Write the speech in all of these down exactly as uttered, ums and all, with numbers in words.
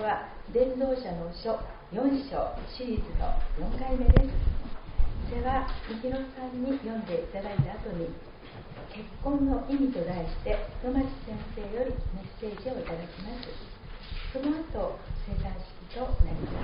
は伝道者の書よん章シリーズのよんかいめです。では、みひろさんに読んでいただいた後に、結婚の意味と題して野町先生よりメッセージをいただきます。その後、生誕式となります。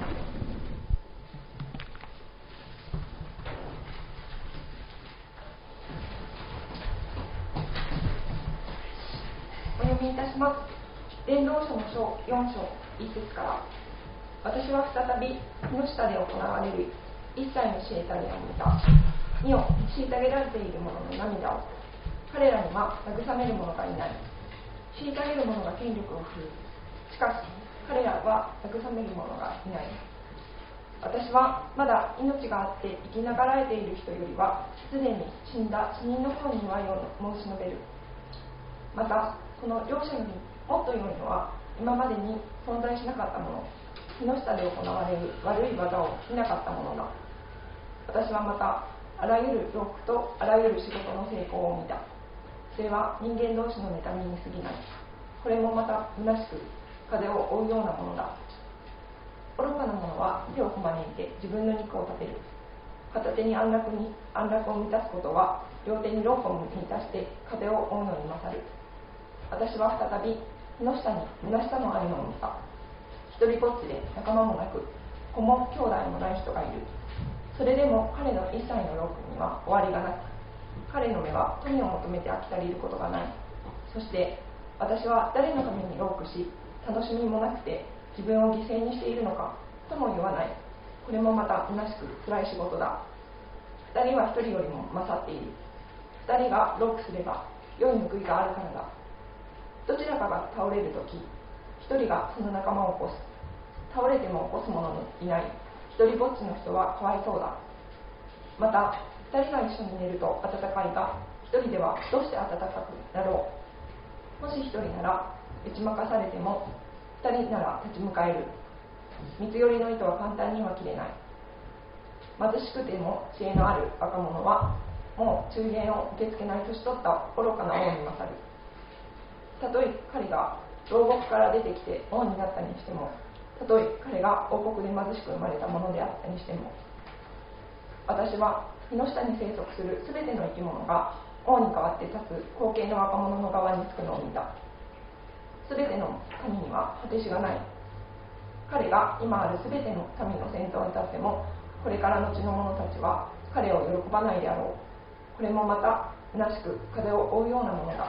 お読みいたします。伝道書の書よん章いち節から、私は再び木の下で行われる一切の虐げを見た。見よ、虐げられている者の涙を。彼らには慰める者がいない。虐げる者が権力を振るう。しかし彼らは慰める者がいない。私はまだ命があって生きながらえている人よりはすでに死んだ死人の方に祝いを申し述べる。またこの両者よりもっと良いのは、今までに存在しなかったもの、木の下で行われる悪い技を見なかったものだ。私はまたあらゆる労苦とあらゆる仕事の成功を見た。それは人間同士の妬みに過ぎない。これもまた虚しく風を追うようなものだ。愚かな者は手をこまねいて自分の肉を立てる。片手に安楽に安楽を満たすことは、両手に労苦を満たして風を追うのに勝る。私は再び木の下に虚しさのあるのを見た。一人ぼっちで仲間もなく、子も兄弟もない人がいる。それでも彼の一切の労苦には終わりがなく、彼の目は富を求めて飽き足りることがない。そして私は誰のために労苦し、楽しみもなくて自分を犠牲にしているのかとも言わない。これもまた虚しく辛い仕事だ。二人は一人よりも勝っている。二人が労苦すれば良い報いがあるからだ。どちらかが倒れるとき、一人がその仲間を起こす。倒れても起こす者のいない一人ぼっちの人はかわいそうだ。また二人が一緒に寝ると暖かいが、一人ではどうして暖かくなろう。もし一人なら打ち負かされても、二人なら立ち向かえる。三つ寄りの糸は簡単には切れない。貧しくても知恵のある若者は、もう中間を受け付けない年取った愚かな王に勝る。たとえ彼が牢獄から出てきて王になったにしても、たとえ彼が王国で貧しく生まれたものであったにしても、私は木の下に生息するすべての生き物が王に代わって立つ後継の若者の側につくのを見た。すべての神には果てしがない。彼が今あるすべての神の先頭に立っても、これから後の者たちは彼を喜ばないであろう。これもまた虚しく風を追うようなものだ。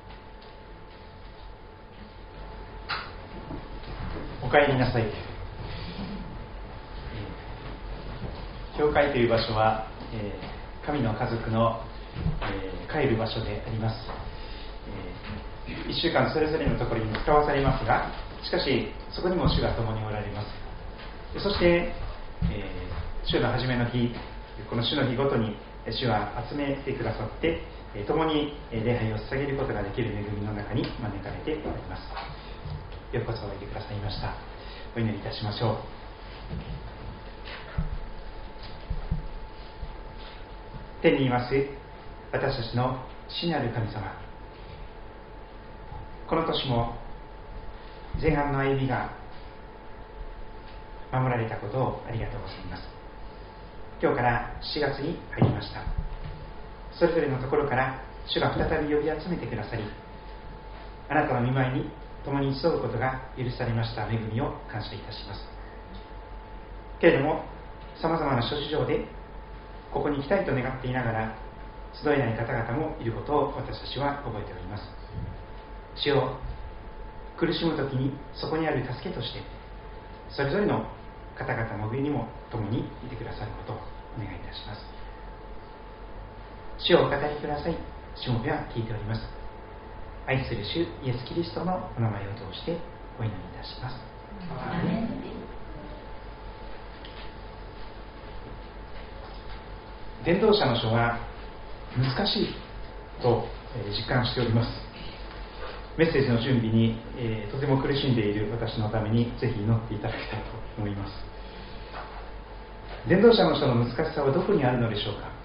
お帰りなさい。教会という場所は、えー、神の家族の、えー、帰る場所であります。えー、いっしゅうかんそれぞれのところに使わされますが、しかしそこにも主が共におられます。そして、えー、主の初めの日、この主の日ごとに主は集めてくださって、共に礼拝を捧げることができる恵みの中に招かれておられます。ようこそおいでくださいました。お祈りいたしましょう。天にいます私たちの父なる神様、この年も前半の歩みが守られたことをありがとうございます。今日からしがつに入りました。それぞれのところから主が再び呼び集めてくださり、あなたの御前に共に集うことが許されました恵みを感謝いたします。けれどもさまざまな諸事情でここに来たいと願っていながら集えない方々もいることを私たちは覚えております。主よ、苦しむときにそこにある助けとしてそれぞれの方々の上にも共にいてくださることをお願いいたします。主をお語りください。しもべは聞いております。愛する主イエス・キリストのお名前を通してお祈りいたします。アーメン。伝道者の書は難しいと実感しております。メッセージの準備に、えー、とても苦しんでいる私のためにぜひ祈っていただきたいと思います。伝道者の書の難しさはどこにあるのでしょうか。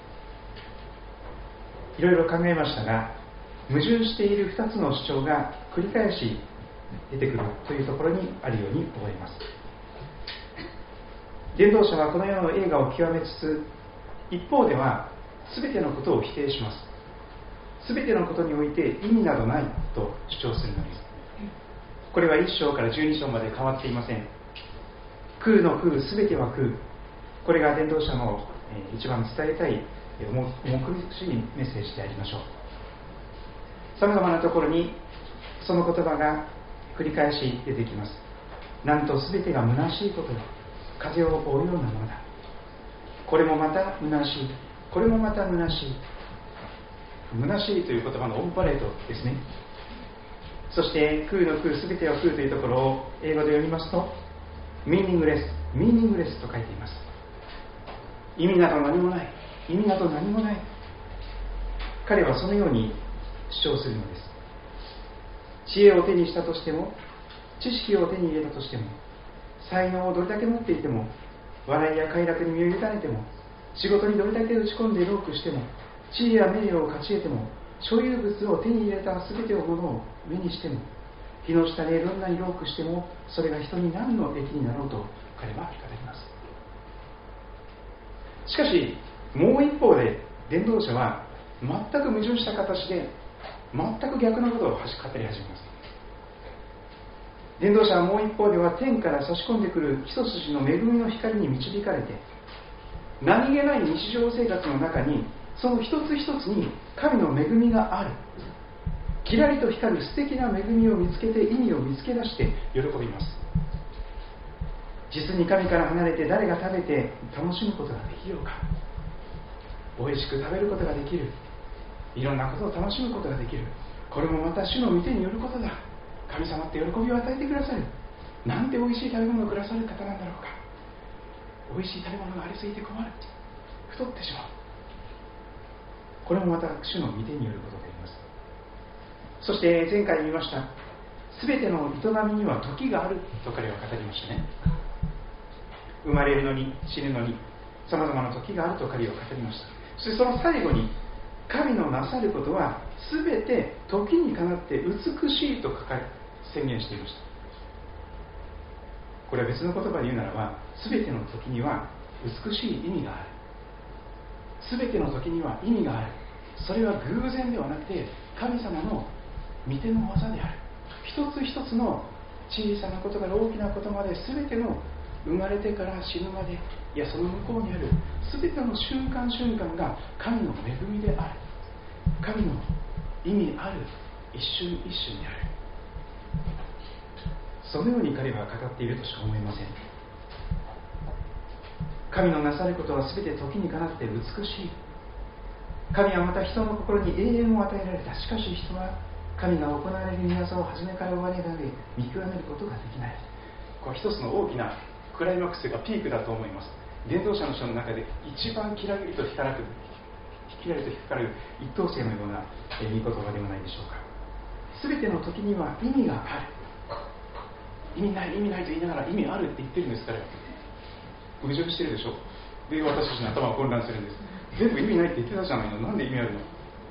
いろいろ考えましたが、矛盾しているふたつの主張が繰り返し出てくるというところにあるように思います。伝道者はこの世の栄華を極めつつ、一方では全てのことを否定します。全てのことにおいて意味などないと主張するのです。これはいっ章からじゅうに章まで変わっていません。空の空、全ては空。これが伝道者の一番伝えたい重苦しいメッセージでありましょう。さまざまなところにその言葉が繰り返し出てきます。なんと全てが虚しいことよ、風を追うようなものだ。これもまた虚しい、これもまた虚しい。虚しいという言葉のオンパレードですね。そして空の空、全ては空というところを英語で読みますと、ミーニングレス、ミーニングレスと書いています。意味など何もない、意味など何もない。彼はそのように主張するのです。知恵を手にしたとしても、知識を手に入れたとしても、才能をどれだけ持っていても、笑いや快楽に身を委ねても、仕事にどれだけ打ち込んで労苦しても、地位や名誉を勝ち得ても、所有物を手に入れたすべてのものを目にしても、日の下でどんなに労苦しても、それが人に何の益になろうと彼は語ります。しかしもう一方で伝道者は全く矛盾した形で全く逆のことを語り始めます。伝道者はもう一方では天から差し込んでくる一筋の恵みの光に導かれて、何気ない日常生活の中にその一つ一つに神の恵みがある。きらりと光る素敵な恵みを見つけて、意味を見つけ出して喜びます。実に神から離れて誰が食べて楽しむことができようか。おいしく食べることができる。いろんなことを楽しむことができる。これもまた主の御手によることだ。神様って喜びを与えてくださる。なんておいしい食べ物をくださる方なんだろうか。おいしい食べ物がありすぎて困る。太ってしまう。これもまた主の御手によることであります。そして前回見ました、すべての営みには時があると彼は語りましたね。生まれるのに死ぬのにさまざまな時があると彼は語りました。そしてその最後に、神のなさることはすべて時にかなって美しいと書かれ宣言していました。これは別の言葉で言うならば、すべての時には美しい意味がある。すべての時には意味がある。それは偶然ではなくて神様の御手の技である。一つ一つの小さなことから大きなことまで、すべての生まれてから死ぬまで、いやその向こうにあるすべての瞬間瞬間が神の恵みである。神の意味ある一瞬一瞬である。そのように彼は語っているとしか思えません。神のなさることはすべて時にかなって美しい。神はまた人の心に永遠を与えられた。しかし人は神が行われる御業を初めから終わりまで見極めることができない。これ一つの大きなクライマックスというかピークだと思います。伝道者の書の中で一番キラリと光るキラリと光る一等星のような御言葉ではないでしょうか。すべての時には意味がある。意味ない意味ないと言いながら意味あるって言ってるんですから、矛盾してるでしょ。で私たちの頭は混乱するんです。全部意味ないって言ってたじゃないの、なんで意味あるの。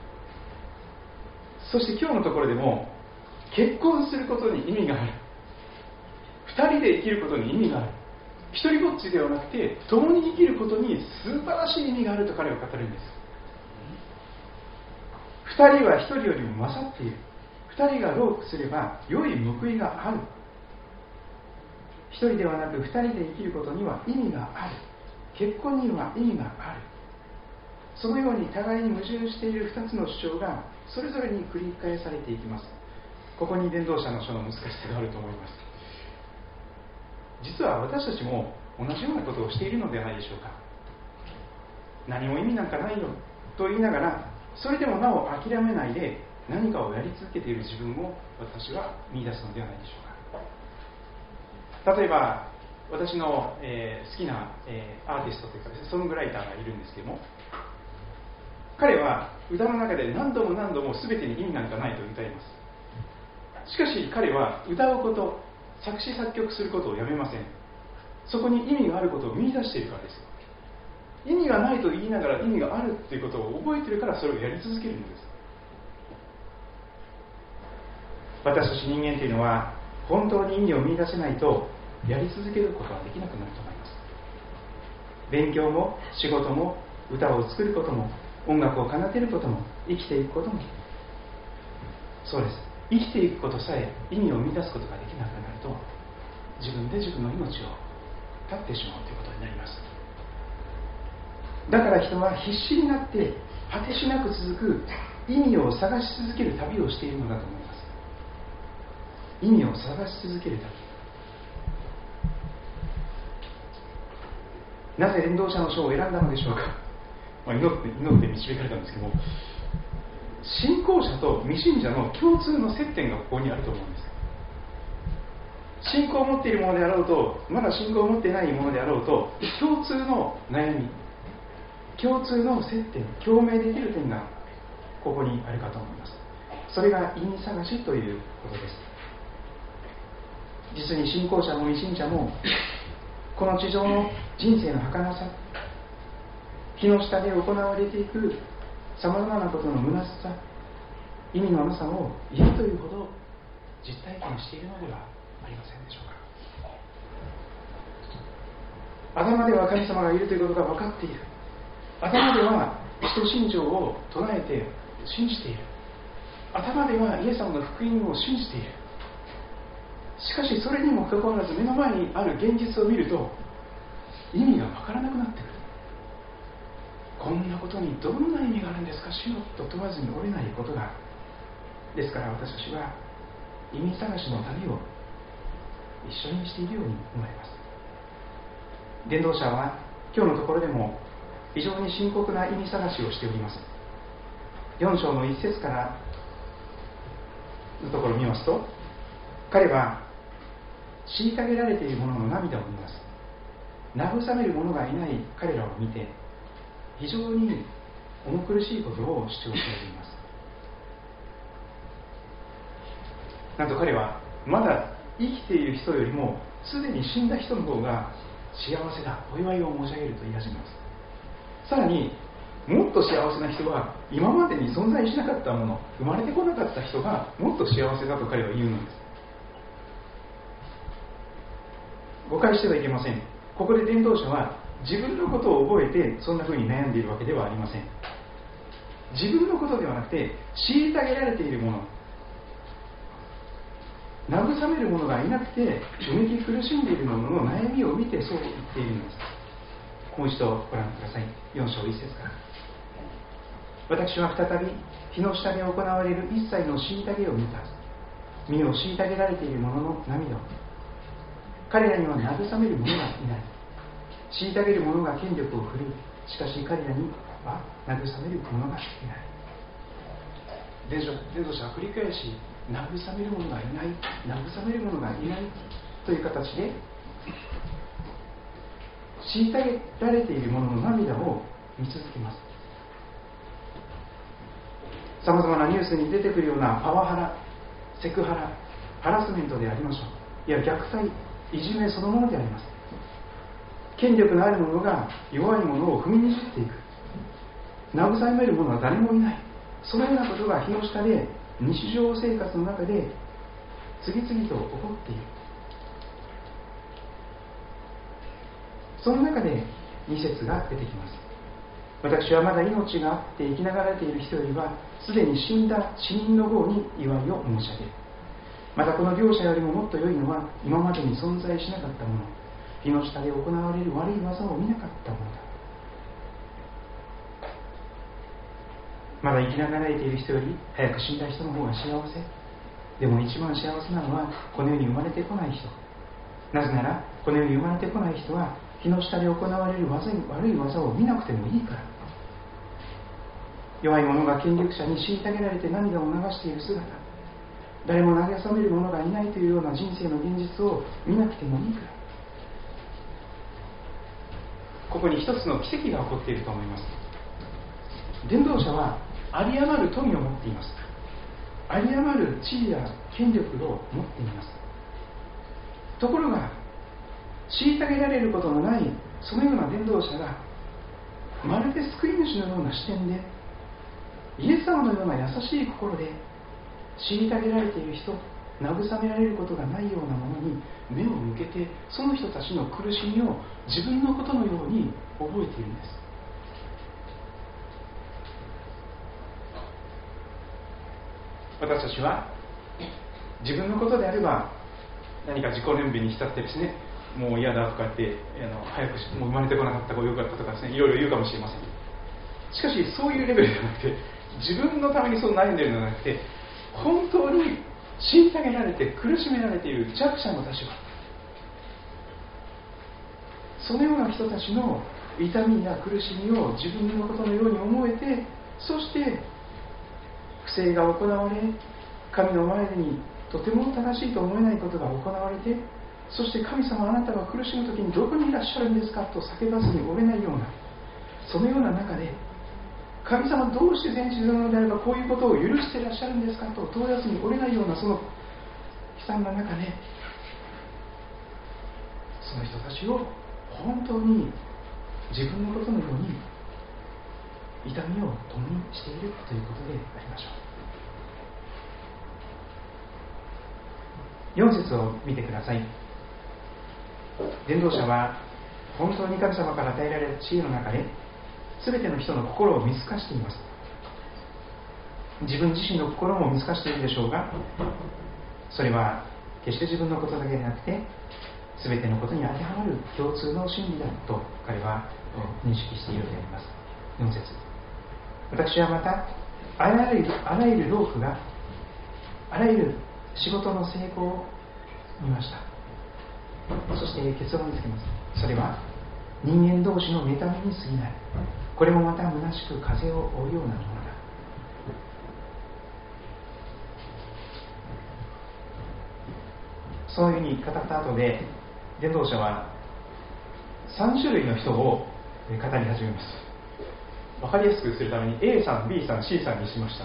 そして今日のところでも、結婚することに意味がある。二人で生きることに意味がある。一人ぼっちではなくて共に生きることに素晴らしい意味があると彼は語るんです。二人は一人よりも勝っている。二人が労苦すれば良い報いがある。一人ではなく二人で生きることには意味がある。結婚には意味がある。そのように互いに矛盾している二つの主張がそれぞれに繰り返されていきます。ここに伝道者の書の難しさがあると思います。実は私たちも同じようなことをしているのではないでしょうか。何も意味なんかないよと言いながら、それでもなお諦めないで何かをやり続けている自分を私は見出すのではないでしょうか。例えば私の、えー、好きな、えー、アーティストというかソングライターがいるんですけども、彼は歌の中で何度も何度も全てに意味なんかないと歌います。しかし彼は歌うこと、作詞作曲することをやめません。そこに意味があることを見出しているからです。意味がないと言いながら意味があるということを覚えているから、それをやり続けるのです。私たち人間というのは本当に意味を見出せないとやり続けることはできなくなると思います。勉強も仕事も歌を作ることも音楽を奏でることも生きていくこともそうです。生きていくことさえ意味を見出すことができなくなると自分で自分の命を絶ってしまうということになります。だから人は必死になって果てしなく続く意味を探し続ける旅をしているのだと思います。意味を探し続ける旅。なぜ伝道者の書を選んだのでしょうか。まあ、祈って祈って導かれたんですけども、信仰者と未信者の共通の接点がここにあると思うんです。信仰を持っているものであろうと、まだ信仰を持っていないものであろうと、共通の悩み、共通の接点、共鳴できる点がここにあるかと思います。それが意味探しということです。実に信仰者も未信者もこの地上の人生の儚さ、日の下で行われていくさまざまなことの虚しさ、意味のなさを嫌というほど実体験しているのではありませんでしょうか。頭では神様がいるということが分かっている。頭では使徒信条を唱えて信じている。頭ではイエス様の福音を信じている。しかしそれにもかかわらず目の前にある現実を見ると意味が分からなくなってくる。こんなことにどんな意味があるんですか、主よと問わずに折れないことが。ですから私たちは意味探しの旅を一緒にしているように思います。伝道者は今日のところでも非常に深刻な意味探しをしております。よん章のいち節からのところを見ますと、彼は虐げられている者の涙を見ます。慰める者がいない彼らを見て非常に重苦しいことを主張しております。なんと彼はまだ生きている人よりもすでに死んだ人の方が幸せだ、お祝いを申し上げると言い始めます。さらにもっと幸せな人は今までに存在しなかったもの、生まれてこなかった人がもっと幸せだと彼は言うのです。誤解してはいけません。ここで伝道者は自分のことを覚えてそんな風に悩んでいるわけではありません。自分のことではなくて虐げられているもの、慰める者がいなくてうめき苦しんでいる者の悩みを見てそう言っているのです。もう一度ご覧ください。よん章いち節から。私は再び日の下で行われる一切の虐げを見た。身を虐げられている者の涙を。彼らには慰める者がいない。虐げる者が権力を振るう。しかし彼らには慰める者がいない。伝道者は繰り返し慰める者がいない、慰める者がいないという形で虐げられている者の涙を見続けます。さまざまなニュースに出てくるようなパワハラ、セクハラ、ハラスメントでありましょう。いや虐待、いじめそのものであります。権力のある者が弱い者を踏みにじっていく。慰める者は誰もいない。そのようなことが日の下で日常生活の中で次々と起こっている。その中でに節が出てきます。私はまだ命があって生きながられている人よりはすでに死んだ死人の号に祝いを申し上げる。またこの両者よりももっと良いのは今までに存在しなかったもの、日の下で行われる悪い技を見なかったものだ。まだ生きながらえている人より早く死んだ人の方が幸せ。でも一番幸せなのはこの世に生まれてこない人。なぜならこの世に生まれてこない人は日の下で行われる悪い技を見なくてもいいから。弱い者が権力者に虐げられて涙を流している姿、誰も慰める者がいないというような人生の現実を見なくてもいいから。ここに一つの奇跡が起こっていると思います。伝道者は有り余る富を持っています。有り余る地位や権力を持っています。ところが虐げられることのないそのような伝道者がまるで救い主のような視点でイエス様のような優しい心で虐げられている人、 慰められることがないようなものに目を向けて、その人たちの苦しみを自分のことのように覚えているんです。私たちは自分のことであれば何か自己憐憫に浸ってですね、もう嫌だとか言ってあの早くもう生まれてこなかった方がよかったとかですね、いろいろ言うかもしれません。しかしそういうレベルではなくて、自分のためにそう悩んでいるのではなくて、本当に虐げられて苦しめられている弱者の立場、そのような人たちの痛みや苦しみを自分のことのように思えて、そして不正が行われ、神の前にとても正しいと思えないことが行われて、そして神様、あなたが苦しむ時にどこにいらっしゃるんですかと叫ばずにおれないような、そのような中で、神様どうして全知全能であればこういうことを許していらっしゃるんですかと問い出すにおれないような、その悲惨な中で、その人たちを本当に自分のことのように痛みを共にしているということでありましょう。よん節を見てください。伝道者は本当に神様から与えられた知恵の中で全ての人の心を見透かしています。自分自身の心も見透かしているでしょうが、それは決して自分のことだけでなくて全てのことに当てはまる共通の真理だと彼は認識しているのであります。よん節、私はまたあらゆるあらゆる労苦があらゆる仕事の成功を見ました。そして結論につけます。それは人間同士の妬みに過ぎない。これもまた虚しく風を追うようなものだ。そういうふうに語った後で、伝道者はさん種類の人を語り始めます。わかりやすくするために A さん、B さん、C さんにしました。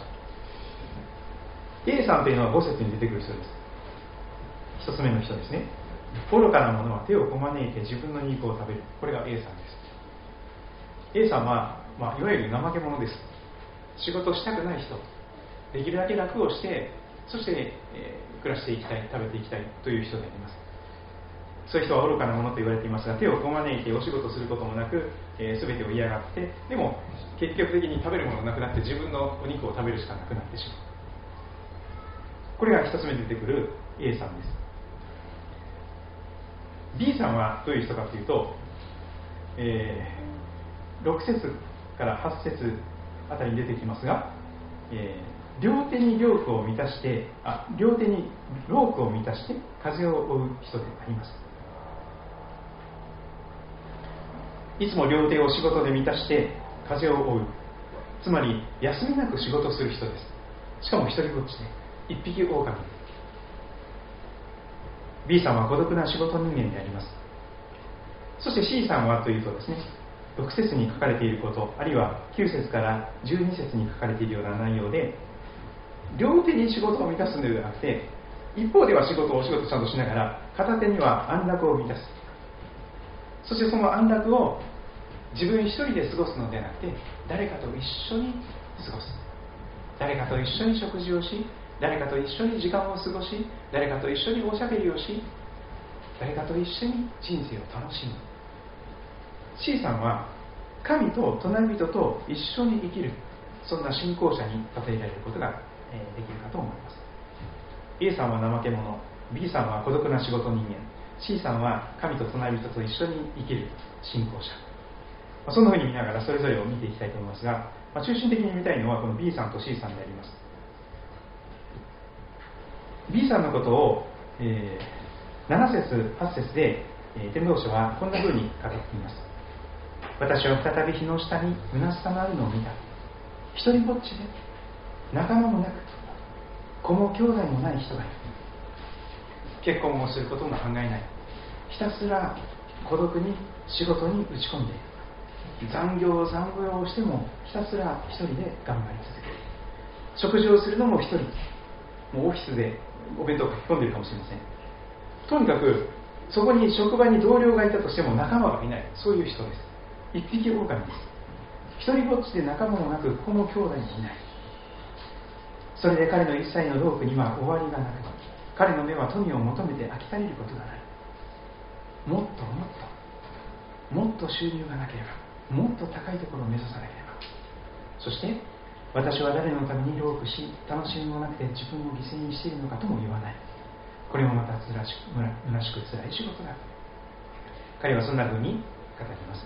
A さんというのはご節に出てくる人です。ひとつめの人ですね。愚かな者は手をこまねいて自分の肉を食べる。これが A さんです。 A さんは、まあ、いわゆる怠け者です。仕事したくない人、できるだけ楽をして、そして、えー、暮らしていきたい、食べていきたいという人であります。そういう人は愚かな者と言われていますが、手をこまねいてお仕事することもなく、えー、全てを嫌がって、でも結局的に食べるものがなくなって自分のお肉を食べるしかなくなってしまう。これが一つ目に出てくる A さんです。 B さんはどういう人かというと、えー、ろく節からはち節あたりに出てきますが、えー、両手に労苦を満たしてあ両手に労苦を満たして風を追う人であります。いつも両手を仕事で満たして風を追う、つまり休みなく仕事する人です。しかも一人ぼっちで一匹狼。 B さんは孤独な仕事人間であります。そして C さんはというとですね、ろく節に書かれていること、あるいはきゅう節からじゅうに節に書かれているような内容で、両手に仕事を満たすのではなくて、一方では仕事をお仕事ちゃんとしながら片手には安楽を満たす。そしてその安楽を自分一人で過ごすのではなくて、誰かと一緒に過ごす。誰かと一緒に食事をし、誰かと一緒に時間を過ごし、誰かと一緒におしゃべりをし、誰かと一緒に人生を楽しむ。 C さんは神と隣人と一緒に生きる、そんな信仰者に例えられることができるかと思います。 A さんは怠け者、 B さんは孤独な仕事人間、 C さんは神と隣人と一緒に生きる信仰者。そんなふうに見ながらそれぞれを見ていきたいと思いますが、まあ、中心的に見たいのはこの B さんと C さんであります。 B さんのことを、えー、なな節はち節で、えー、伝道者はこんなふうに語っています。私は再び日の下に虚しさのあるのを見た。一人ぼっちで仲間もなく子も兄弟もない人がいる。結婚をすることも考えない。ひたすら孤独に仕事に打ち込んでいる。残業残業をしてもひたすら一人で頑張り続ける。食事をするのも一人、もうオフィスでお弁当を書き込んでいるかもしれません。とにかくそこに職場に同僚がいたとしても仲間がいない、そういう人です。一匹狼です。一人ぼっちで仲間もなく子も兄弟もいない。それで彼の一切の労苦には終わりがなく、 彼の目は富を求めて飽き足りることがない。もっともっともっと収入がなければ、もっと高いところを目指さなければ。そして私は誰のために労苦し楽しみもなくて自分を犠牲にしているのかとも言わない。これもまたつらしく虚しくつらい仕事だ。彼はそんな風に語ります。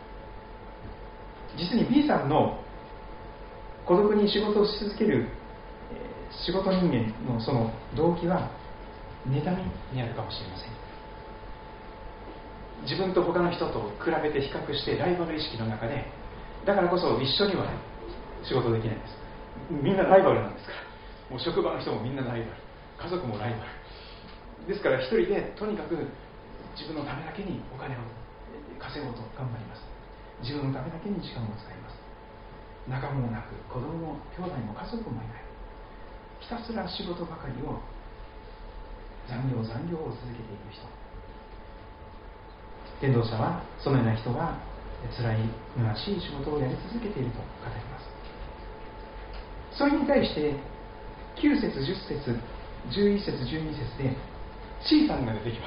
実に B さんの孤独に仕事をし続ける仕事人間のその動機は妬みにあるかもしれません。自分と他の人と比べて比較してライバル意識の中で、だからこそ一緒には仕事できないんです。みんなライバルなんですから。もう職場の人もみんなライバル、家族もライバルですから、一人でとにかく自分のためだけにお金を稼ごうと頑張ります。自分のためだけに時間を使います。仲間もなく子供も兄弟も家族もいない。ひたすら仕事ばかりを残業残業を続けていく人。伝道者はそのような人が辛い虚しい仕事をやり続けていると語ります。それに対してきゅう節、じゅっ節、じゅういち節、じゅうに節で C さんが出てきます。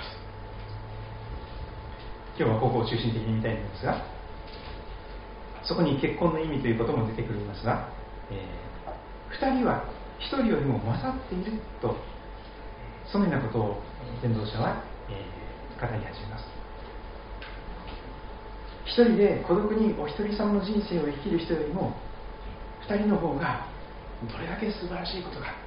今日はここを中心的に見たいんですが、そこに結婚の意味ということも出てくるんですが、えー、ふたりはひとりよりも勝っていると、そのようなことを伝道者は、えー、語り始めます。一人で孤独にお一人様の人生を生きる人よりも、二人の方がどれだけ素晴らしいことか。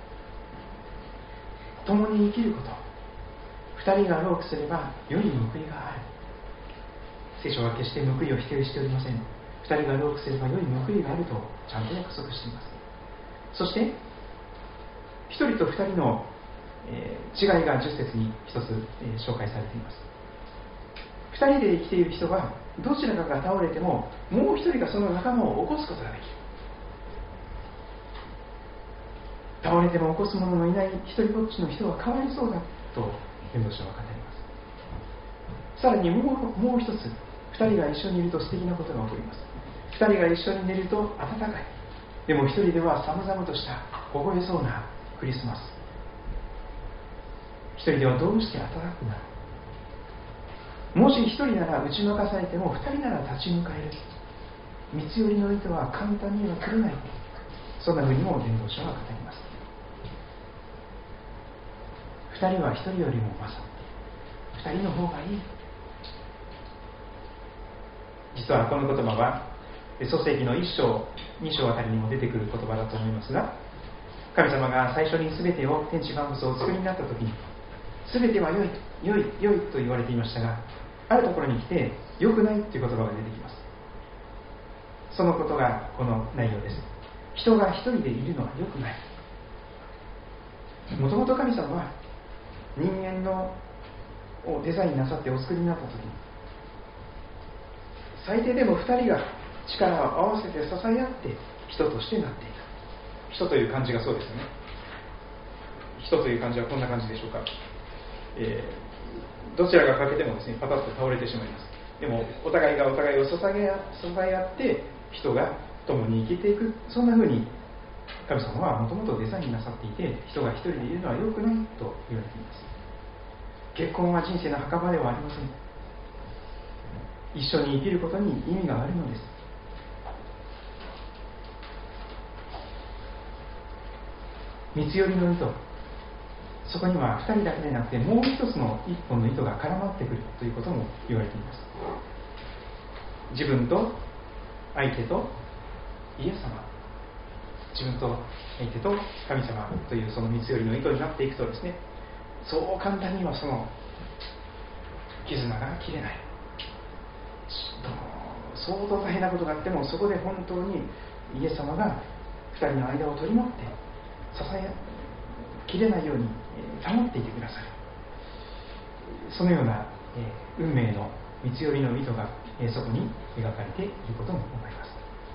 共に生きること、二人が労苦すれば良い報いがある。聖書は決して報いを否定しておりません。二人が労苦すれば良い報いがあるとちゃんと約束しています。そして一人と二人の、えー、違いがじゅっ節に一つ、えー、紹介されています。二人で生きている人はどちらかが倒れてももう一人がその仲間を起こすことができる。倒れても起こす者のいない一人ぼっちの人はかわいそうだと伝道者は語ります。さらにもう、もう一つ、二人が一緒にいると素敵なことが起こります。二人が一緒に寝ると暖かい。でも一人では寒々とした凍えそうなクリスマス。一人ではどうして暖かくなる。もし一人なら打ち負かされても二人なら立ち向かえる。三つ寄りの糸は簡単には切れない。そんなふうにも伝道者は語ります。二人は一人よりも勝っている。二人の方がいい。実はこの言葉は創世記の一章、二章あたりにも出てくる言葉だと思いますが、神様が最初に全てを天地万物をお作りになった時に、全ては良い、良い、良いと言われていましたが、あるところに来て良くないという言葉が出てきます。そのことがこの内容です。人が一人でいるのは良くない。もともと神様は人間のをデザインなさってお作りになった時に、最低でも二人が力を合わせて支え合って人としてなっている。人という漢字がそうですよね。人という漢字はこんな感じでしょうか。えー、どちらが欠けてもですね、パタッと倒れてしまいます。でもお互いがお互いを支え合って人が共に生きていく、そんな風に神様はもともとデザインなさっていて、人が一人でいるのは良くないと言われています。結婚は人生の墓場ではありません。一緒に生きることに意味があるのです。三つ寄りの糸、そこには二人だけでなくてもう一つの一本の糸が絡まってくるということも言われています。自分と相手とイエス様、自分と相手と神様というその三つ寄りの糸になっていくとですね、そう簡単にはその絆が切れない。相当大変なことがあっても、そこで本当にイエス様が二人の間を取り持って支え切れないように保っていてくださる。そのような、えー、運命の三つ寄りの糸が、えー、そこに描かれていることも思います。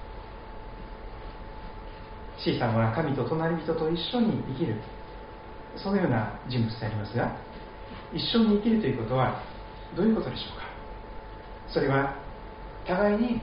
C さんは神と隣人と一緒に生きる、そのような人物でありますが、一緒に生きるということはどういうことでしょうか。それは互いに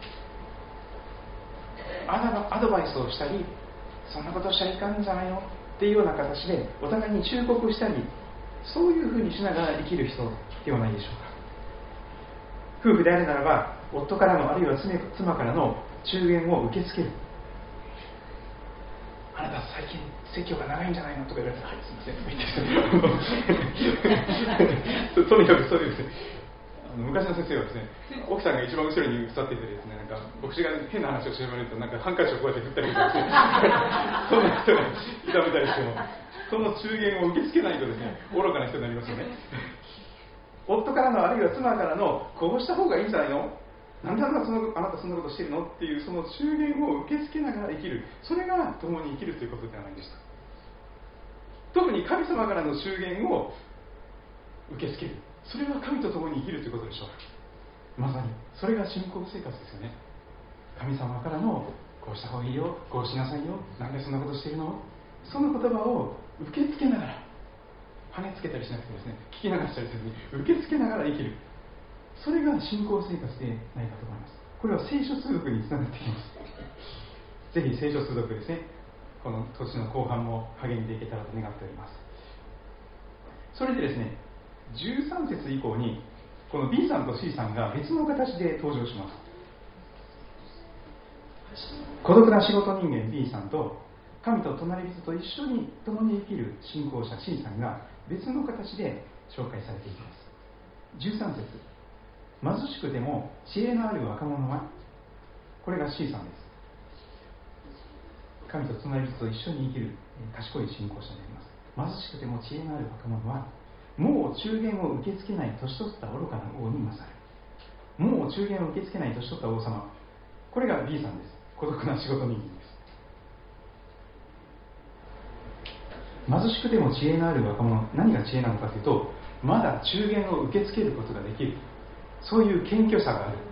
アドバイスをしたり、そんなことしちゃいかんじゃないの、 っていうような形でお互いに忠告したり、そういうふうにしながら生きる人ではないでしょうか。夫婦であるならば、夫からのあるいは妻からの忠言を受け付ける。あなた最近説教が長いんじゃないのとか言われたら、はい、すみませんとか言ってとにかくそういうですね、あの昔の先生はですね、奥さんが一番後ろに座っていてですね、なんか牧師が変な話をしてもらうと、なんかハンカチをこうやって振ったりとかしてそんな人がいたみたいですけども、その忠言を受け付けないとですね、愚かな人になりますよね。夫からのあるいは妻からの、こうした方がいいんじゃないの、なんであなたそのあなたそんなことしてるのっていう、その忠言を受け付けながら生きる、それが共に生きるということではないでした。特に神様からの忠言を受け付ける、それは神と共に生きるということでしょう。まさにそれが信仰生活ですよね。神様からのこうした方がいいよ、こうしなさいよ、なんでそんなことしてるの、その言葉を受け付けながら、跳ねつけたりしなくてですね、聞き流したりせずに受け付けながら生きる、それが信仰生活でないかと思います。これは聖書通読につながってきます。ぜひ聖書通読ですね、この年の後半も励んでいけたらと願っております。それでですね、じゅうさん節以降にこの B さんと C さんが別の形で登場します。孤独な仕事人間 B さんと神と隣人と一緒に共に生きる信仰者 C さんが別の形で紹介されていきます。じゅうさん節、貧しくても知恵のある若者は、これが C さんです。神と隣人と一緒に生きる賢い信仰者であります。貧しくても知恵のある若者は、もう忠言を受け付けない年取った愚かな王に勝る。もう忠言を受け付けない年取った王様、これが B さんです。孤独な仕事人間です。貧しくても知恵のある若者、何が知恵なのかというと、まだ忠言を受け付けることができる、そういう謙虚さがある。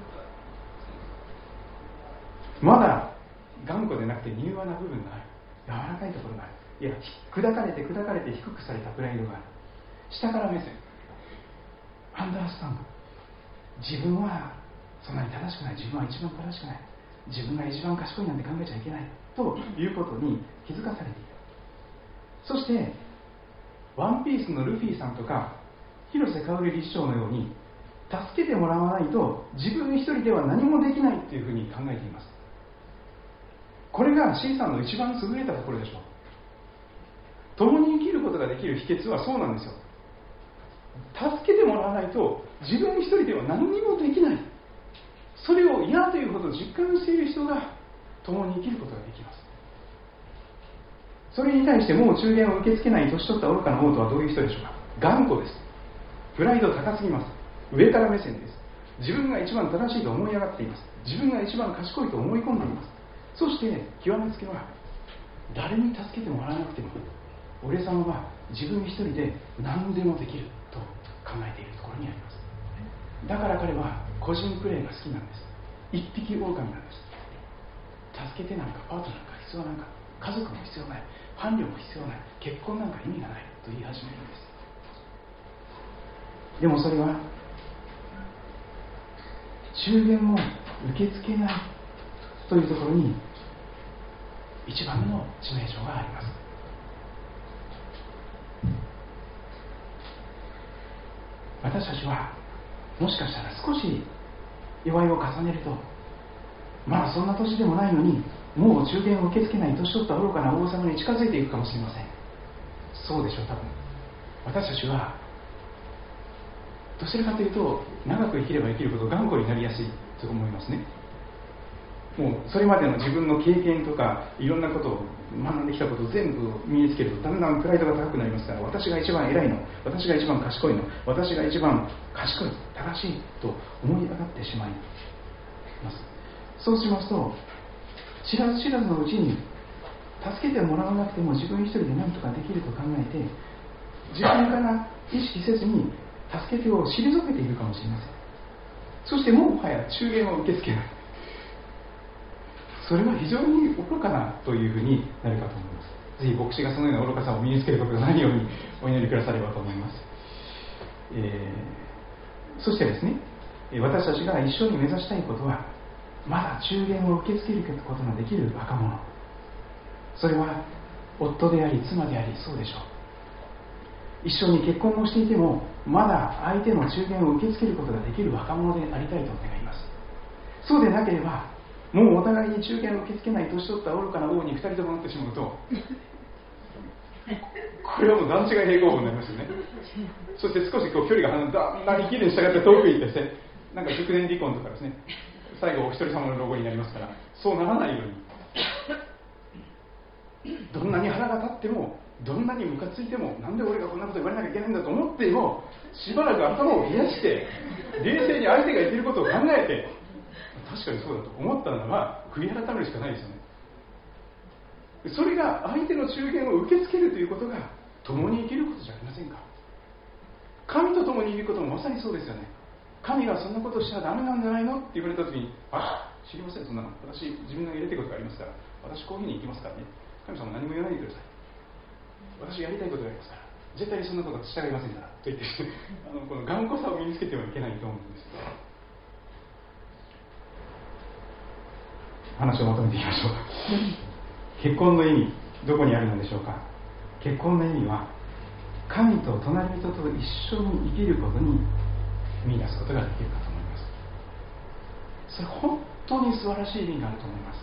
まだ頑固でなくて柔和な部分がある、柔らかいところがある。いや、砕かれて砕かれて低くされたプライドがある。下から目線、アンダースタンド、自分はそんなに正しくない、自分は一番正しくない、自分が一番賢いなんて考えちゃいけないということに気づかされている。そしてワンピースのルフィさんとか広瀬香織理事長のように、助けてもらわないと自分一人では何もできないというふうに考えています。これが C さんの一番優れたところでしょう。共に生きることができる秘訣はそうなんですよ。助けてもらわないと自分一人では何にもできない、それを嫌というほど実感している人が共に生きることができます。それに対してもう忠言を受け付けない年取った愚かな王とはどういう人でしょうか。頑固です。プライド高すぎます。上から目線です。自分が一番正しいと思い上がっています。自分が一番賢いと思い込んでいます。そして極めつけは、誰に助けてもらわなくても俺様は自分一人で何でもできると考えているところにあります。だから彼は個人プレーが好きなんです。一匹狼なんです。助けてなんかパートナーなんか必要なんか、家族も必要ない、伴侶も必要ない、結婚なんか意味がないと言い始めるんです。でもそれは忠言を受け付けないというところに一番の致命傷があります。私たちはもしかしたら少し弱いを重ねると、まあそんな年でもないのにもう忠言を受け付けない年取った愚かな王様に近づいていくかもしれません。そうでしょう。多分私たちはどちらかというと長く生きれば生きるほど頑固になりやすいと思いますね。もうそれまでの自分の経験とかいろんなことを学んできたことを全部身につけると、だんだんプライドが高くなりますから、私が一番偉いの、私が一番賢いの、私が一番賢い、正しいと思い上がってしまいます。そうしますと知らず知らずのうちに助けてもらわなくても自分一人で何とかできると考えて、自分から意識せずに助け手を退けているかもしれません。そしてもはや忠言を受け付けない、それは非常に愚かなというふうになるかと思います。ぜひ牧師がそのような愚かさを身につけることがないようにお祈りくださればと思います。えー、そしてですね、私たちが一緒に目指したいことは、まだ忠言を受け付けることのできる若者、それは夫であり妻でありそうでしょう。一緒に結婚をしていてもまだ相手の中言を受け付けることができる若者でありたいと願います。そうでなければもうお互いに中言を受け付けない年取った愚かな王に二人ともなってしまうとこれはもう段違い平行棒になりますよね。そして少しこう距離が離れだんだん生きるに従って遠くへ行ってですね、なんか熟年離婚とかですね、最後お一人様の老後になりますから、そうならないように、どんなに腹が立ってもどんなにムカついてもなんで俺がこんなこと言われなきゃいけないんだと思ってもしばらく頭を冷やして冷静に相手が言っていることを考えて確かにそうだと思ったならば悔い改めるしかないですよね。それが相手の中言を受け付けるということが共に生きることじゃありませんか。神と共に生きることもまさにそうですよね。神がそんなことをしたらダメなんじゃないのって言われたときに、あ、知りません、そんなの。私、自分がやりたいことがありますから、私こういうふうに生きますからね。神様何も言わないでください。私やりたいことがありますから、絶対にそんなことは従いませんからと言ってあのこの頑固さを身につけてはいけないと思うんです。話をまとめていきましょう。結婚の意味、どこにあるのでしょうか。結婚の意味は神と隣人と一緒に生きることに見出すことができるかと思います。それ本当に素晴らしい意味があると思います。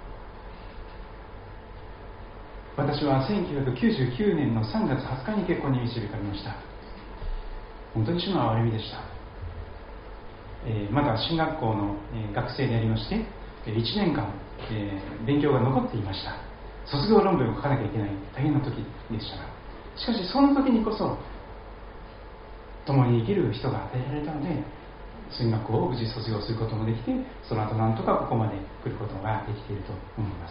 私はせんきゅうひゃくきゅうじゅうきゅうねんのさんがつはつかに結婚に導かれました。本当に主の憐れみでした。えー、まだ進学校の、えー、学生でありまして、いちねんかん、えー、勉強が残っていました。卒業論文を書かなきゃいけない大変な時でしたが、しかしその時にこそ共に生きる人が与えられたので、進学校を無事卒業することもできて、その後なんとかここまで来ることができていると思います。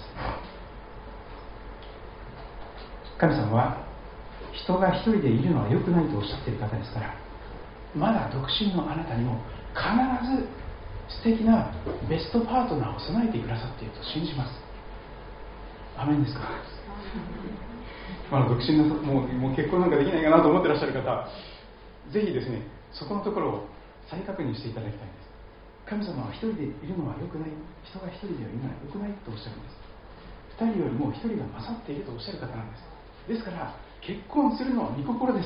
神様は人が一人でいるのは良くないとおっしゃっている方ですから、まだ独身のあなたにも必ず素敵なベストパートナーを備えてくださっていると信じます。アメンですか。まだ独身のもう、もう結婚なんかできないかなと思ってらっしゃる方、ぜひですね、そこのところを再確認していただきたいんです。神様は一人でいるのは良くない、人が一人ではいるのは良くないとおっしゃるんです。二人よりも一人が勝っているとおっしゃる方なんです。ですから結婚するのは御心です。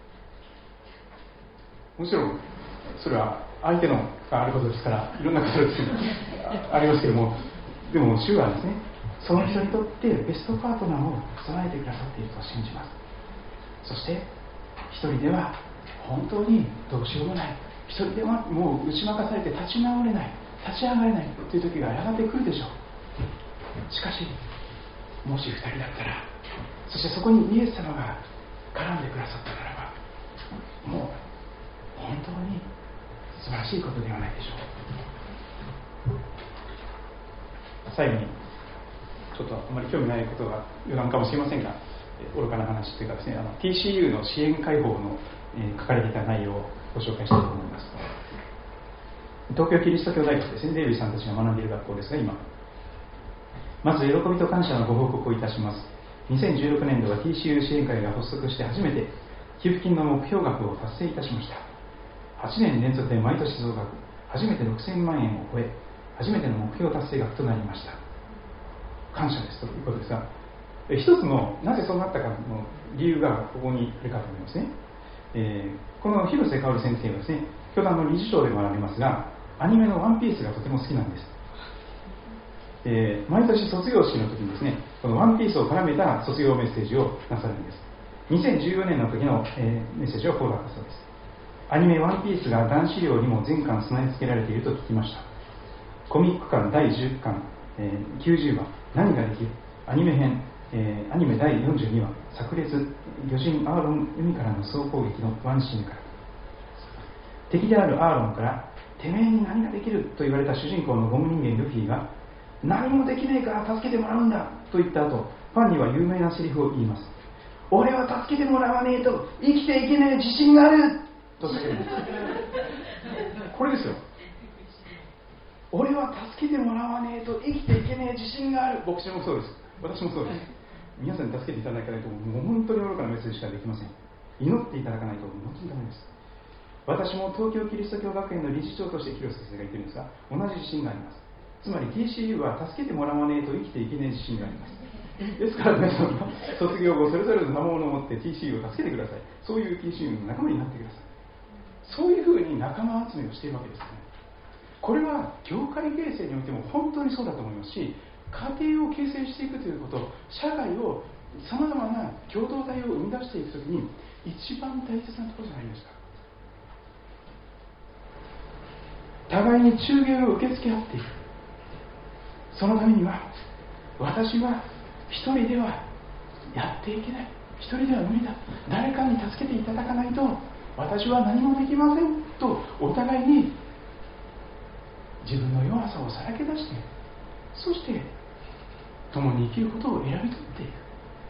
もちろんそれは相手のがあることですから、いろんなことですありますけども、でも主はですね、その人にとってベストパートナーを備えてくださっていると信じます。そして一人では本当にどうしようもない、一人ではもう打ち負かされて立ち直れない、立ち上がれないという時がやがて来るでしょう。しかしもし二人だったら、そしてそこにイエス様が絡んでくださったならば、もう本当に素晴らしいことではないでしょう。最後にちょっとあまり興味ないことが余談かもしれませんが、愚かな話というかですね、あの ティーシーユー の支援解放の、えー、書かれていた内容をご紹介したいと思います。東京キリスト教大学ですね、デイビーさんたちが学んでいる学校ですが、今まず喜びと感謝のご報告をいたします。にせんじゅうろくねん度は ティーシーユー 支援会が発足して初めて寄付金の目標額を達成いたしました。はちねん連続で毎年増額、初めてろくせんまんえんを超え、初めての目標達成額となりました。感謝ですということですが、一つのなぜそうなったかの理由がここにあるかと思いますね。えー、この広瀬薫先生はですね、教団の理事長でもありますが、アニメのワンピースがとても好きなんです。えー、毎年卒業式の時にですね、このワンピースを絡めた卒業メッセージをなさるんです。にせんじゅうよねんの時の、えー、メッセージはこうだったそうです。アニメワンピースが男子寮にも全巻備え付けられていると聞きました。コミック巻だいじゅっかん、えー、きゅうじゅうわ、何ができる、アニメ編、えー、アニメだいよんじゅうにわ、炸裂、魚人アーロン海からの総攻撃のワンシーンから、敵であるアーロンからてめえに何ができると言われた主人公のゴム人間ルフィが、何もできねえから助けてもらうんだと言った後、ファンには有名なセリフを言います。俺は助けてもらわねえと生きていけねえ自信があると叫ぶんです。これですよ。俺は助けてもらわねえと生きていけねえ自信がある。牧師もそうです。私もそうです。皆さんに助けていただかないと、もう本当に愚かなメッセージしかできません。祈っていただかないと本当にダメです。私も東京キリスト教学園の理事長として広瀬先生が言っているんですが、同じ自信があります。つまり ティーシーユー は助けてもらわねえと生きていけねえ自信があります。 ですから皆さんは卒業後それぞれの賜物を持って ティーシーユー を助けてください。そういう ティーシーユー の仲間になってください。そういうふうに仲間集めをしているわけですね。これは教会形成においても本当にそうだと思いますし、家庭を形成していくということ、社会をさまざまな共同体を生み出していくときに一番大切なところじゃないですか。互いに中間を受け付け合っていく。そのためには私は一人ではやっていけない、一人では無理だ、誰かに助けていただかないと私は何もできませんとお互いに自分の弱さをさらけ出して、そして共に生きることを選び取っていく。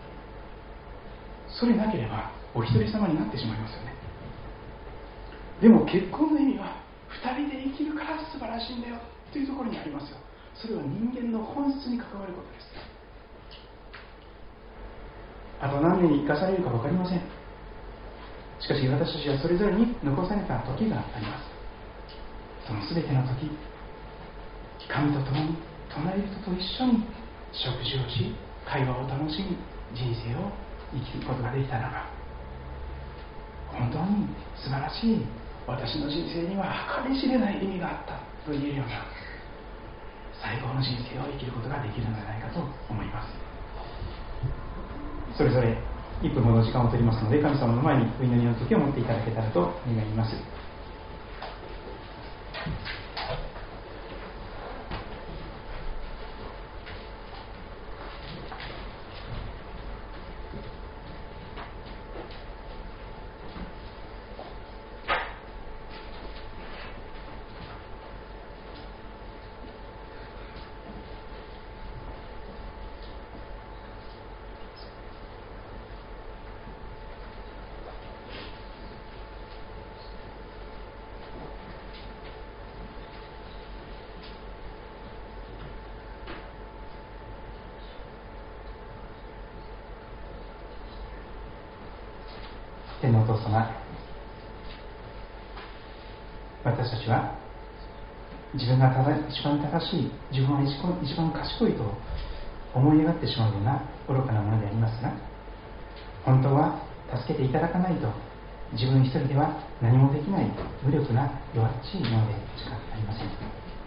それなければお一人様になってしまいますよね。でも結婚の意味は二人で生きるから素晴らしいんだよというところにありますよ。それは人間の本質に関わることです。あと何年に生かされるか分かりません。しかし私たちはそれぞれに残された時があります。その全ての時、神と共に隣人と一緒に食事をし、会話を楽しみ、人生を生きることができたならば、本当に素晴らしい、私の人生には計り知れない意味があったと言えるような最高の人生を生きることができるのではないかと思います。それぞれいっぷんほど時間を取りますので、神様の前にお祈りの時を持っていただけたらと願います。天のお父様、私たちは自分が一番正しい、自分は一番賢いと思い描ってしまうような愚かなものでありますが、本当は助けていただかないと自分一人では何もできない無力な弱っちいものでしかありません。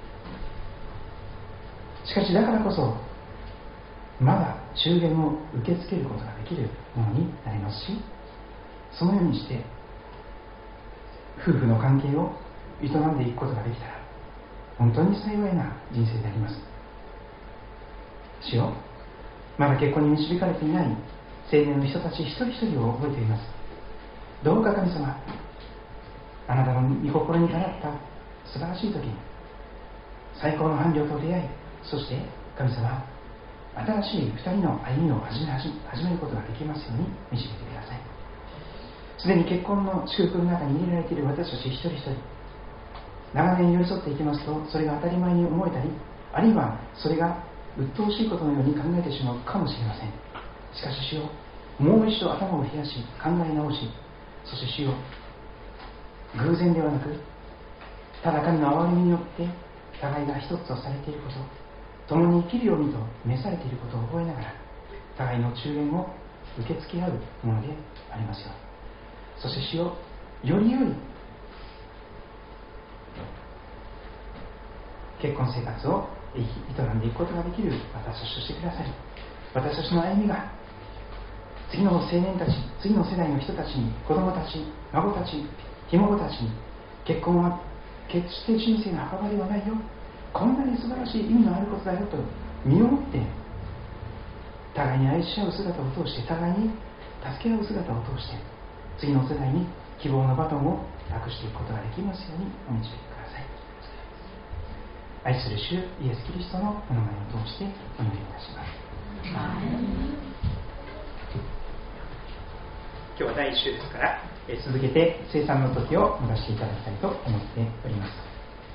しかしだからこそまだ中間を受け付けることができるものになりますし、そのようにして夫婦の関係を営んでいくことができたら本当に幸いな人生であります。主よ、まだ結婚に導かれていない青年の人たち一人一人を覚えています。どうか神様、あなたの御心にかなった素晴らしい時に最高の伴侶と出会い、そして神様、新しい二人の歩みを始め始めることができますように導いてください。すでに結婚の祝福の中に入れられている私たち一人一人、長年寄り添っていきますと、それが当たり前に思えたり、あるいはそれが鬱陶しいことのように考えてしまうかもしれません。しかし主よ、もう一度頭を冷やし考え直し、そして主よ、偶然ではなくただ神の憐れみによって互いが一つとされていること、共に生きるようにと召されていることを覚えながら、互いの中間を受け付け合うものでありますよ。そして主よ、より良い結婚生活を営んでいくことができる私たちとしてください。私たちの歩みが次の青年たち、次の世代の人たちに、子供たち、孫たち、ひ孫たちに、結婚は決して人生の墓場ではないよ、こんなに素晴らしい意味のあることだよと身をもって互いに愛し合う姿を通して、互いに助け合う姿を通して、次の世代に希望のバトンを託していくことができますようにお導きください。愛する主イエス・キリストのお名前を通してお祈りいたします。今日はだいいっ週ですから、え続けて生産の時を戻していただきたいと思っております。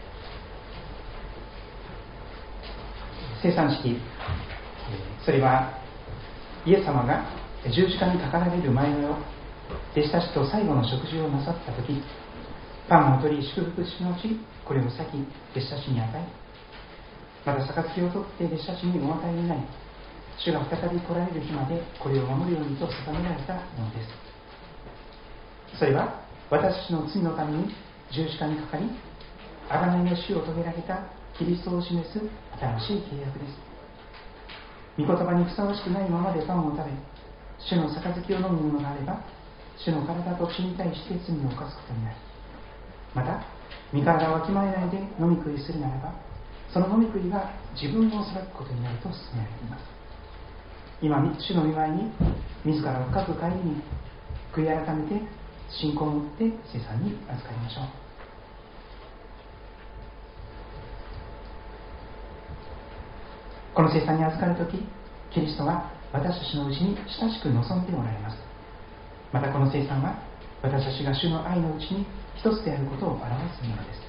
生産式、それはイエス様が十字架にかかられる前の弟子たちと最後の食事をなさった時、パンを取り祝福しのち、これを先弟子たちに与え、また杯を取って弟子たちにお与えになり、 主が再び来られる日までこれを守るようにと定められたものです。それは私たちの罪のために十字架にかかり、贖いの死を遂げられたキリストを示す新しい契約です。御言葉にふさわしくないままでパンを食べ、主の杯を飲むものがあれば、主の体と血に対して罪を犯すことになる。また、身体をわきまえないで飲み食いするならば、その飲み食いが自分を裁くことになると勧められています。今、主の御前に自らを深く顧み、悔い改めて信仰を持って聖餐に預かりましょう。この聖餐に預かるとき、キリストは私たちのうちに親しく望んでおられます。またこの聖餐は私たちが主の愛のうちに一つであることを表すものです。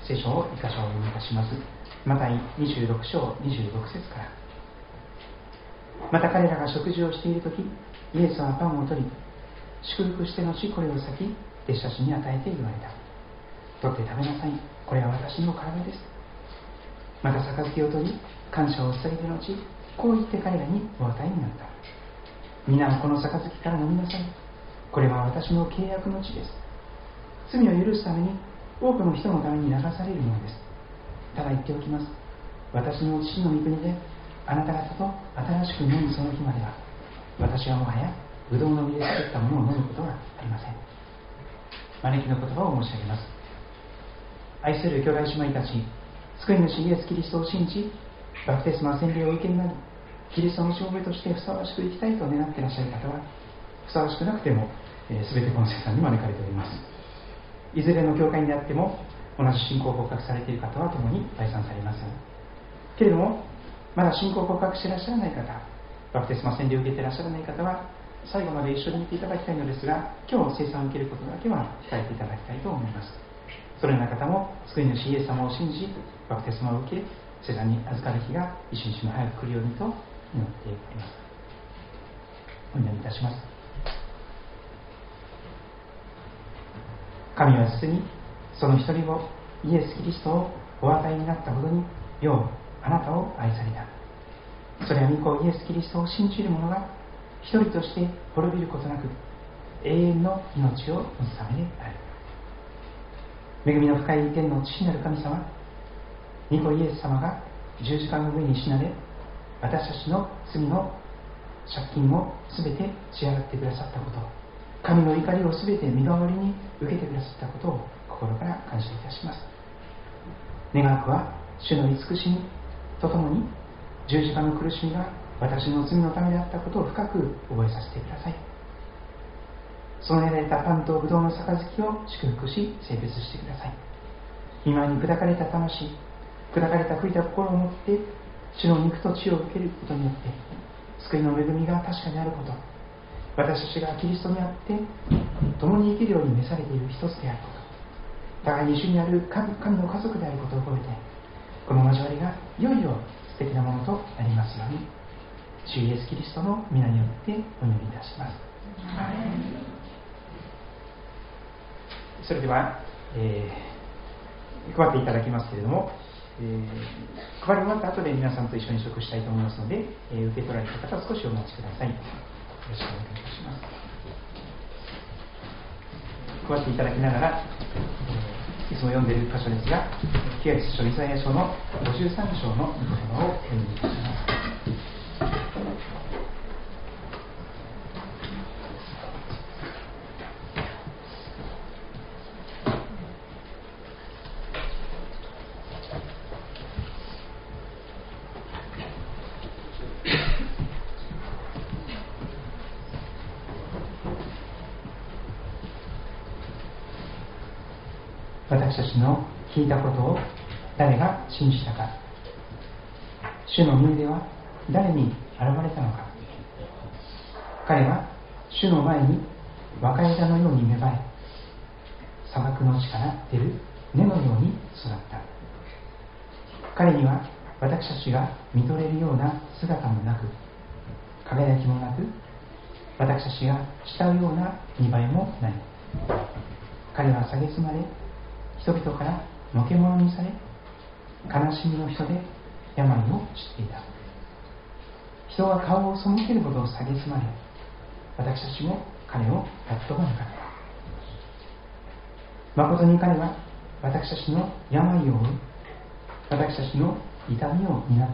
聖書を一箇所お読みいたします。マタイにじゅうろく章にじゅうろく節から。また彼らが食事をしているとき、イエスはパンを取り、祝福して後これを裂き、弟子たちに与えて言われた。取って食べなさい。これは私の体です。また杯を取り、感謝を捧げて後、こう言って彼らにお与えになった。皆この杯から飲みなさい。これは私の契約の地です。罪を許すために多くの人のために流されるものです。ただ言っておきます。私の父の御国であなた方と新しく飲むその日までは、私はもはやブドウの実で作ったものを飲むことはありません。招きの言葉を申し上げます。愛する兄弟姉妹たち、救い主イエス・キリストを信じ、バプテスマ洗礼を受けになり、キリストの証明としてふさわしく生きたいと願っていらっしゃる方は、ふさわしくなくても、えー、全てこの聖餐に招かれております。いずれの教会であっても、同じ信仰を告白されている方は共に退散されます。けれども、まだ信仰を告白していらっしゃらない方、バプテスマ洗礼を受けていらっしゃらない方は、最後まで一緒に見ていただきたいのですが、今日聖餐を受けることだけは控えていただきたいと思います。そのような方も救い主イエス様を信じ、バプテスマを受け、聖餐に預かる日が一日も早く来るようにと祈っています。お祈りいたします。神は実にその一人を、イエス・キリストをお与えになったほどに、ようあなたを愛された。それは御子イエス・キリストを信じる者が一人として滅びることなく永遠の命を持つためである。恵みの深い天の父なる神様、御子イエス様が十字架の上に死なれ、私たちの罪の借金をすべて支払ってくださったこと、神の怒りをすべて身代わりに受けてくださったことを心から感謝いたします。願わくは主の慈しみとともに、十字架の苦しみが私の罪のためであったことを深く覚えさせてください。備えられたパンとブドウの杯を祝福し聖別してください。今に砕かれた魂、砕かれた悔いた心を持って主の肉と血を受けることによって、救いの恵みが確かにあること、私たちがキリストにあって共に生きるように召されている一つであること、互いに主にある 神, 神の家族であることを覚えて、この交わりがいよいよ素敵なものとなりますように、主イエスキリストの皆によってお祈りいたします。それでは、えー、配っていただきますけれども、えー、配り終わった後で皆さんと一緒に食したいと思いますので、えー、受け取られた方は少しお待ちください。よろしくお願いいたします。配っていただきながら、えー、いつも読んでいる箇所ですが、旧約聖書イザヤ書のごじゅうさん章の御言葉を読んでいたします。私たちの聞いたことを誰が信じたか、主の身では誰に現れたのか。彼は主の前に若枝のように芽生え、砂漠の地から出る根のように育った。彼には私たちが見とれるような姿もなく、輝きもなく、私たちが慕うような見栄えもない。彼は蔑まれ、人々からのけ者にされ、悲しみの人で病を知っていた。 人が顔を背けるほど蔑まれ、私たちも彼を尊ばなかった。誠に彼は私たちの病を負い、私たちの痛みを担った。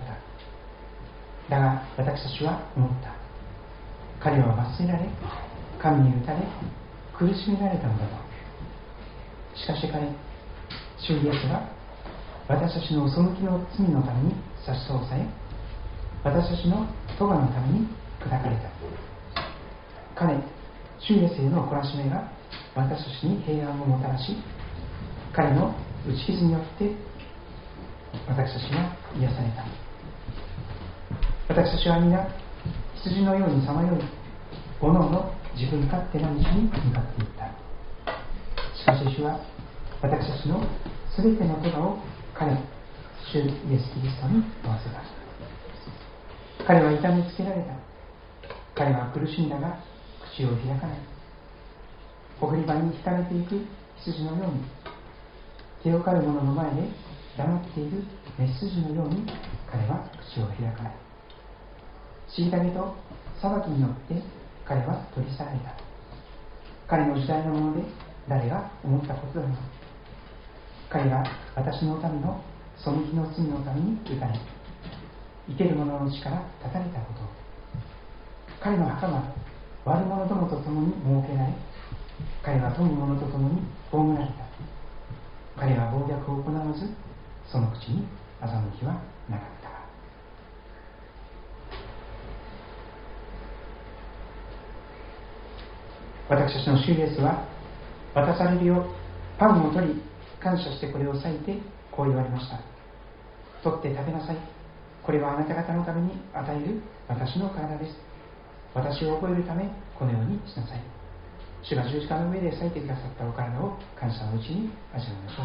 だが私たちは思った。彼は忘れられ、神に打たれ、苦しめられたのだと。しかし彼、主イエスは私たちの背きの罪のために差し通され、私たちの咎のために砕かれた。彼、主イエスへの懲らしめが私たちに平安をもたらし、彼の打ち傷によって私たちが癒された。私たちは皆羊のようにさまよい、おのおの自分勝手な道に向かっていった。しかし主は私たちのすべての咎を彼、主イエス・キリストに負わせた。彼は痛めつけられた。彼は苦しんだが口を開かない。送り場に引かれていく羊のように、手を狩る者の前で黙っているメス羊のように彼は口を開かない。虐げと裁きによって彼は取り去られた。彼の時代のもので誰が思ったことだろう。彼が私のための背きの罪のために打たれ、生ける者の血から断たれたこと。彼の墓は悪者どもと共に設けられ、彼は富む者と共に葬られた。彼は暴虐を行わず、その口に欺きはなかった。私たちの主イエスは、渡されるよパンを取り、感謝してこれを裂いてこう言われました。取って食べなさい。これはあなた方のために与える私の体です。私を覚えるためこのようにしなさい。主が十字架の上で裂いてくださったお体を感謝のうちに味わいましょう。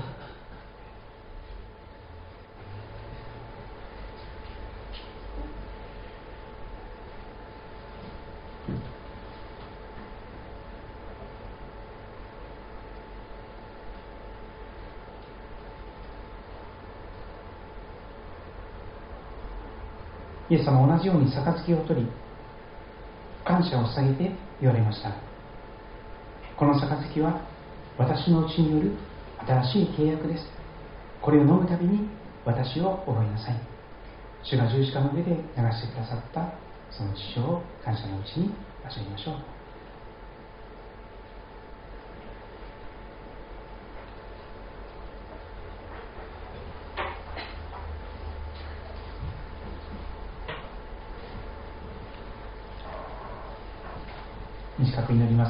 イエス様は同じように杯を取り、感謝を捧げて言われました。この杯は私の血による新しい契約です。これを飲むたびに私を覚えなさい。主が十字架の上で流してくださったその血潮を感謝のうちに味わいましょう。短く祈ります。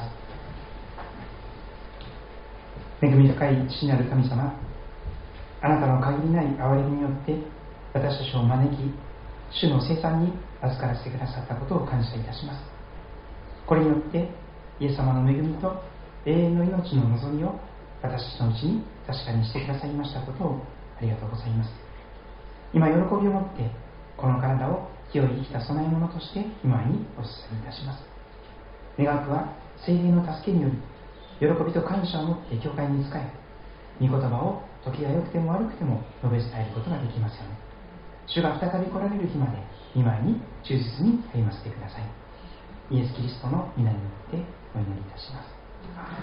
恵み深い父なる神様、あなたの限りない憐れみによって私たちを招き、主の生産に預からせてくださったことを感謝いたします。これによってイエス様の恵みと永遠の命の望みを私たちのうちに確かにしてくださいましたことをありがとうございます。今喜びを持ってこの体を清い生きた供え物として今にお捧げいたします。願わくは聖霊の助けにより喜びと感謝を持って教会に仕え、御言葉を時が良くても悪くても述べ伝えることができますよね。主が再び来られる日まで御前に忠実に歩ませてください。イエス・キリストの皆によってお祈りいたします。